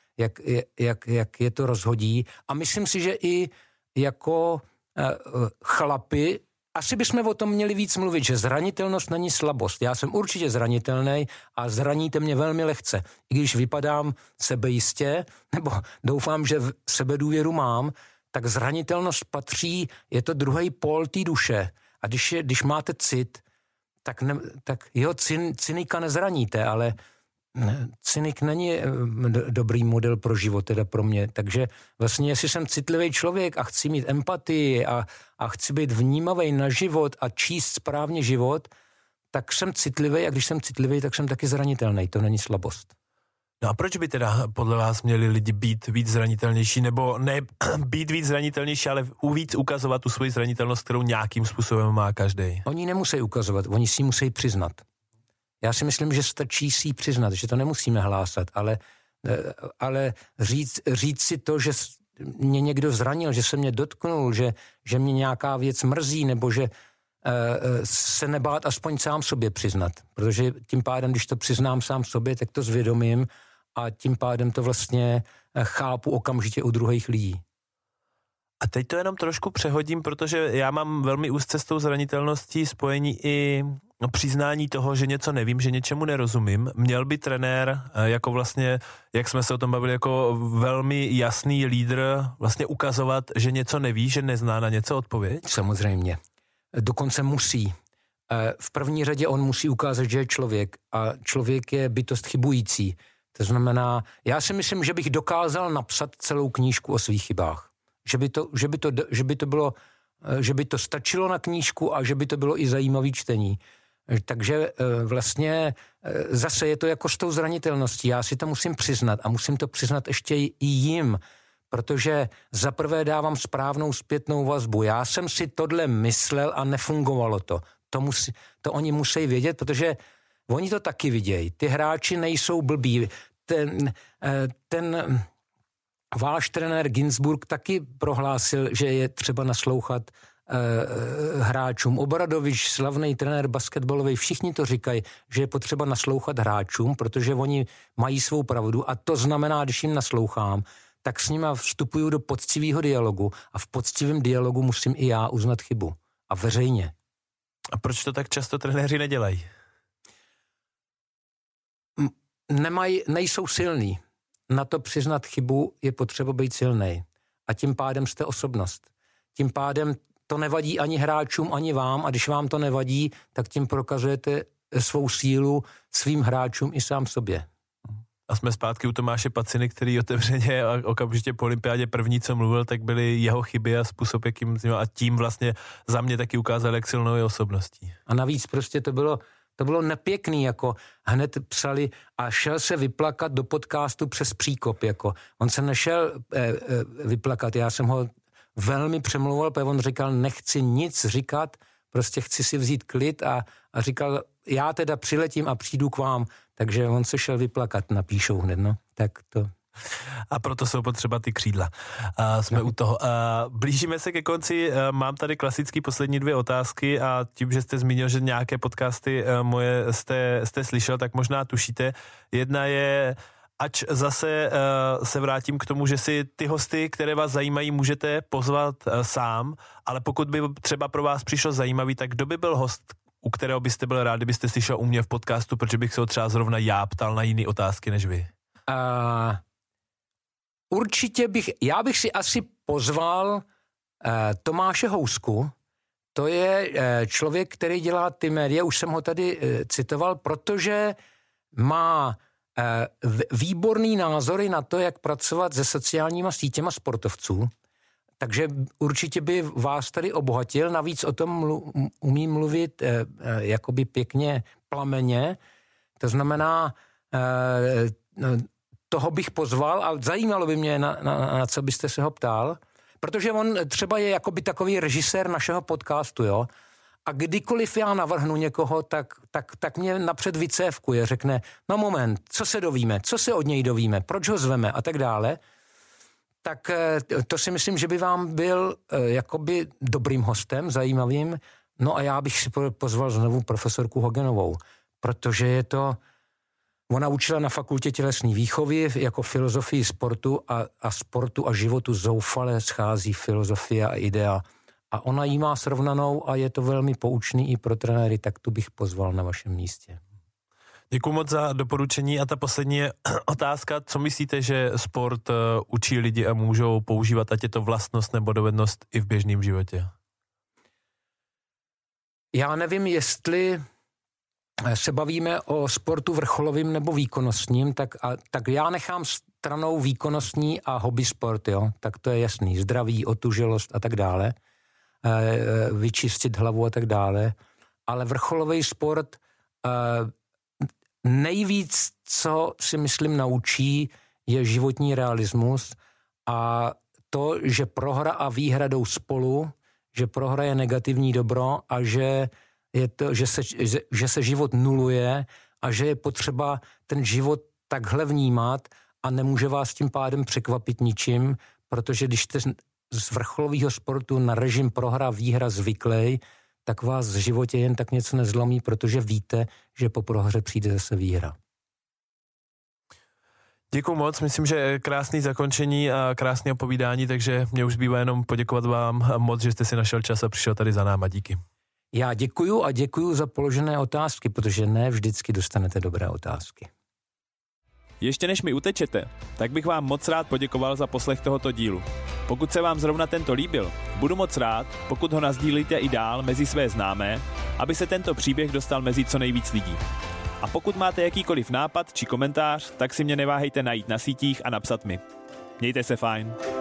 jak je to rozhodí. A myslím si, že i jako chlapi, asi bychom o tom měli víc mluvit, že zranitelnost není slabost. Já jsem určitě zranitelný a zraníte mě velmi lehce. I když vypadám sebejistě, nebo doufám, že v sebedůvěru mám, tak zranitelnost patří, je to druhý pól té duše. A když máte cit, tak jeho cynika nezraníte, ale cynik není dobrý model pro život, teda pro mě. Takže vlastně, jestli jsem citlivý člověk a chci mít empatii a chci být vnímavý na život a číst správně život, tak jsem citlivý a když jsem citlivý, tak jsem taky zranitelný. To není slabost. No a proč by teda podle vás měli lidi být víc zranitelnější, nebo ne být víc zranitelnější, ale víc ukazovat tu svoji zranitelnost, kterou nějakým způsobem má každý? Oni nemusí ukazovat, oni si musí přiznat. Já si myslím, že stačí si přiznat, že to nemusíme hlásat, ale říct si to, že mě někdo zranil, že se mě dotknul, že mě nějaká věc mrzí, nebo že se nebát aspoň sám sobě přiznat. Protože tím pádem, když to přiznám sám sobě, tak to zvědomím a tím pádem to vlastně chápu okamžitě u druhých lidí. A teď to jenom trošku přehodím, protože já mám velmi úzce s tou zranitelností spojení i přiznání toho, že něco nevím, že něčemu nerozumím. Měl by trenér jako vlastně, jak jsme se o tom bavili, jako velmi jasný lídr vlastně ukazovat, že něco neví, že nezná na něco odpověď? Samozřejmě. Dokonce musí. V první řadě on musí ukázat, že je člověk a člověk je bytost chybující. To znamená, já si myslím, že bych dokázal napsat celou knížku o svých chybách. Že by to stačilo na knížku a že by to bylo i zajímavý čtení. Takže vlastně zase je to jako s tou zranitelností. Já si to musím přiznat a musím to přiznat ještě i jim, protože zaprvé dávám správnou zpětnou vazbu. Já jsem si tohle myslel a nefungovalo to. To oni musí vědět, protože oni to taky vidějí. Ty hráči nejsou blbí. Ten váš trenér Ginsburg taky prohlásil, že je třeba naslouchat hráčům. Obradovič, slavný trenér basketbalový, všichni to říkají, že je potřeba naslouchat hráčům, protože oni mají svou pravdu a to znamená, když jim naslouchám, tak s nima vstupuju do poctivého dialogu a v poctivém dialogu musím i já uznat chybu. A veřejně. A proč to tak často trenéři nedělají? Nejsou silní. Na to přiznat chybu je potřeba být silnej. a tím pádem jste osobnost. Tím pádem to nevadí ani hráčům, ani vám a když vám to nevadí, tak tím prokazujete svou sílu svým hráčům i sám sobě. A jsme zpátky u Tomáše Paciny, který otevřeně a okamžitě po olympiádě první, co mluvil, tak byly jeho chyby a způsob, jakým a tím vlastně za mě taky ukázal, jak silnou je osobností. A navíc prostě to bylo nepěkný, jako hned psali a šel se vyplakat do podcastu přes příkop, jako. On se nešel vyplakat, já jsem ho velmi přemlouval, protože on říkal, nechci nic říkat, prostě chci si vzít klid a říkal, já teda přiletím a přijdu k vám, takže on se šel vyplakat, napíšou hned, no, tak to... A proto jsou potřeba ty křídla. Jsme u toho. Blížíme se ke konci. Mám tady klasický poslední 2 otázky a tím, že jste zmínil, že nějaké podcasty moje jste slyšel, tak možná tušíte. Jedna je, ač zase se vrátím k tomu, že si ty hosty, které vás zajímají, můžete pozvat sám, ale pokud by třeba pro vás přišlo zajímavý, tak kdo by byl host, u kterého byste byl rád, kdybyste slyšel u mě v podcastu, protože bych se ho třeba zrovna já ptal na jiné otázky než vy? Určitě já bych si asi pozval Tomáše Housku. To je člověk, který dělá ty média, už jsem ho tady citoval, protože má výborný názory na to, jak pracovat se sociálníma sítěma sportovců. Takže určitě by vás tady obohatil. Navíc o tom umí mluvit jakoby pěkně plameně. To znamená, toho bych pozval a zajímalo by mě, na co byste se ho ptal, protože on třeba je jakoby takový režisér našeho podcastu, jo. A kdykoliv já navrhnu někoho, tak mě napřed vycévkuje, řekne, no moment, co se dovíme, co se od něj dovíme, proč ho zveme a tak dále. Tak to si myslím, že by vám byl jakoby dobrým hostem, zajímavým. No a já bych si pozval znovu profesorku Hogenovou, protože ona učila na fakultě tělesné výchovy jako filozofii sportu a sportu a životu zoufale schází filozofie a idea. A ona jí má srovnanou a je to velmi poučný i pro trenéry, tak tu bych pozval na vašem místě. Děkuji moc za doporučení a ta poslední je otázka, co myslíte, že sport učí lidi a můžou používat, ať je to vlastnost nebo dovednost i v běžném životě? Já nevím, jestli se bavíme o sportu vrcholovým nebo výkonnostním, tak já nechám stranou výkonnostní a hobby sport, jo? Tak to je jasný, zdraví, otuželost a tak dále, vyčistit hlavu a tak dále, ale vrcholový sport nejvíc, co si myslím naučí, je životní realismus a to, že prohra a výhra jdou spolu, že prohra je negativní dobro a že se život nuluje a že je potřeba ten život takhle vnímat a nemůže vás tím pádem překvapit ničím, protože když jste z vrcholového sportu na režim prohra výhra zvyklej, tak vás v životě jen tak něco nezlomí, protože víte, že po prohře přijde zase výhra. Děkuju moc, myslím, že krásný zakončení a krásné opovídání, takže mě už zbývá jenom poděkovat vám moc, že jste si našel čas a přišel tady za náma. Díky. Já děkuju a děkuju za položené otázky, protože ne vždycky dostanete dobré otázky. Ještě než mi utečete, tak bych vám moc rád poděkoval za poslech tohoto dílu. Pokud se vám zrovna tento líbil, budu moc rád, pokud ho nasdílíte i dál mezi své známé, aby se tento příběh dostal mezi co nejvíc lidí. A pokud máte jakýkoliv nápad či komentář, tak si mě neváhejte najít na sítích a napsat mi. Mějte se fajn.